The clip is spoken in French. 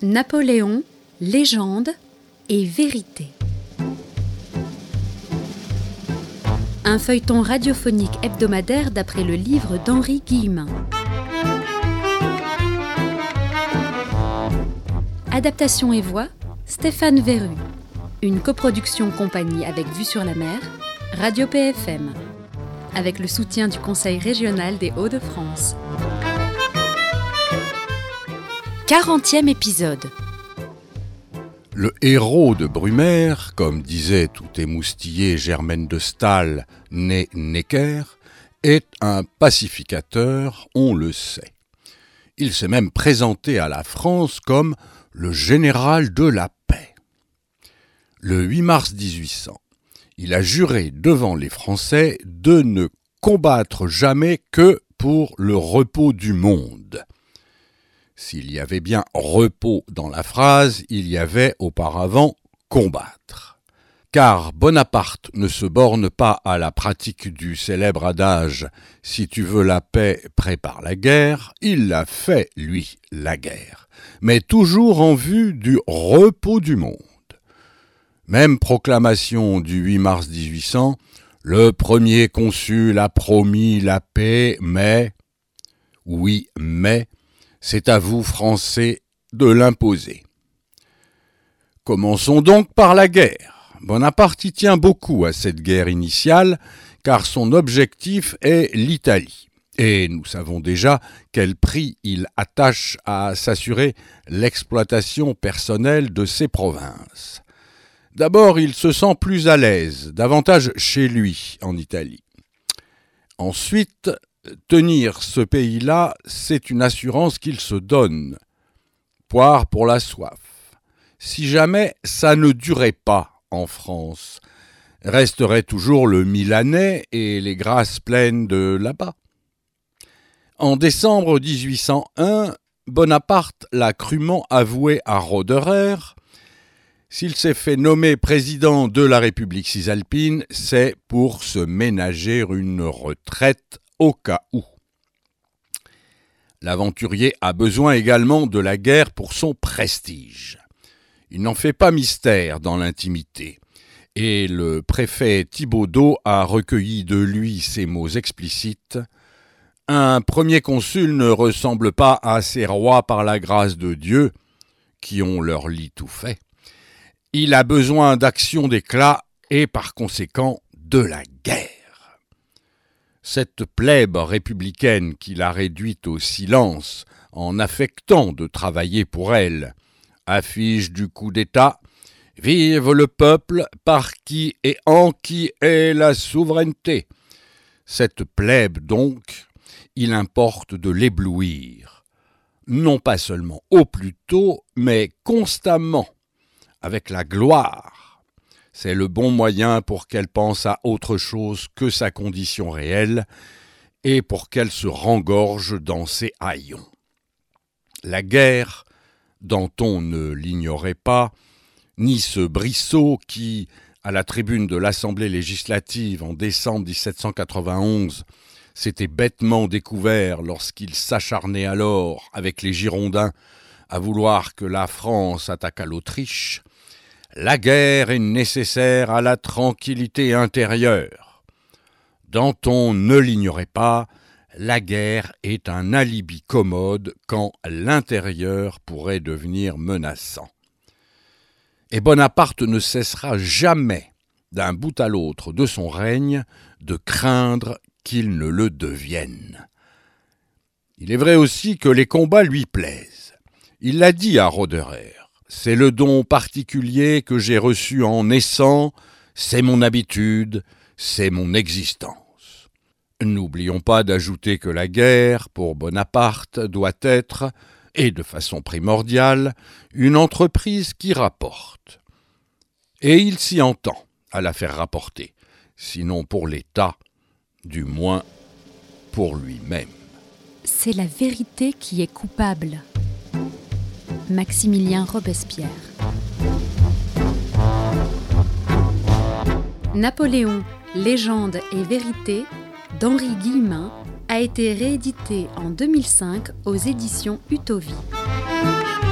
Napoléon, légende et vérité. Un feuilleton radiophonique hebdomadaire d'après le livre d'Henri Guillemin. Adaptation et voix, Stéphane Verru. Une coproduction compagnie avec Vue sur la Mer, Radio PFM. Avec le soutien du Conseil régional des Hauts-de-France. 40e épisode. Le héros de Brumaire, comme disait tout émoustillé Germaine de Staël, né Necker, est un pacificateur, on le sait. Il s'est même présenté à la France comme le général de la paix. Le 8 mars 1800, il a juré devant les Français de ne combattre jamais que pour le repos du monde. S'il y avait bien repos dans la phrase, il y avait auparavant combattre. Car Bonaparte ne se borne pas à la pratique du célèbre adage « Si tu veux la paix, prépare la guerre », il a fait, lui, la guerre, mais toujours en vue du repos du monde. Même proclamation du 8 mars 1800, le premier consul a promis la paix, mais, oui, mais, c'est à vous, Français, de l'imposer. Commençons donc par la guerre. Bonaparte y tient beaucoup à cette guerre initiale, car son objectif est l'Italie. Et nous savons déjà quel prix il attache à s'assurer l'exploitation personnelle de ses provinces. D'abord, il se sent plus à l'aise, davantage chez lui, en Italie. Ensuite, tenir ce pays-là, c'est une assurance qu'il se donne. Poire pour la soif. Si jamais ça ne durait pas en France, resterait toujours le Milanais et les grâces pleines de là-bas. En décembre 1801, Bonaparte l'a crûment avoué à Roederer. S'il s'est fait nommer président de la République cisalpine, c'est pour se ménager une retraite au cas où. L'aventurier a besoin également de la guerre pour son prestige. Il n'en fait pas mystère dans l'intimité, et le préfet Thibaudeau a recueilli de lui ces mots explicites. « Un premier consul ne ressemble pas à ces rois par la grâce de Dieu, qui ont leur lit tout fait. Il a besoin d'action d'éclat et par conséquent de la guerre. » Cette plèbe républicaine qu'il a réduite au silence en affectant de travailler pour elle, affiche du coup d'État « Vive le peuple par qui et en qui est la souveraineté ». Cette plèbe donc, il importe de l'éblouir, non pas seulement au plus tôt, mais constamment, avec la gloire. C'est le bon moyen pour qu'elle pense à autre chose que sa condition réelle et pour qu'elle se rengorge dans ses haillons. La guerre, Danton ne l'ignorait pas, ni ce Brissot qui, à la tribune de l'Assemblée législative en décembre 1791, s'était bêtement découvert lorsqu'il s'acharnait alors avec les Girondins à vouloir que la France attaquât l'Autriche. La guerre est nécessaire à la tranquillité intérieure. Danton ne l'ignorait pas, la guerre est un alibi commode quand l'intérieur pourrait devenir menaçant. Et Bonaparte ne cessera jamais, d'un bout à l'autre de son règne, de craindre qu'il ne le devienne. Il est vrai aussi que les combats lui plaisent. Il l'a dit à Roederer. C'est le don particulier que j'ai reçu en naissant, c'est mon habitude, c'est mon existence. N'oublions pas d'ajouter que la guerre, pour Bonaparte, doit être, et de façon primordiale, une entreprise qui rapporte. Et il s'y entend à la faire rapporter, sinon pour l'État, du moins pour lui-même. C'est la vérité qui est coupable. Maximilien Robespierre. Napoléon, légende et vérité d'Henri Guillemin a été réédité en 2005 aux éditions Utovie.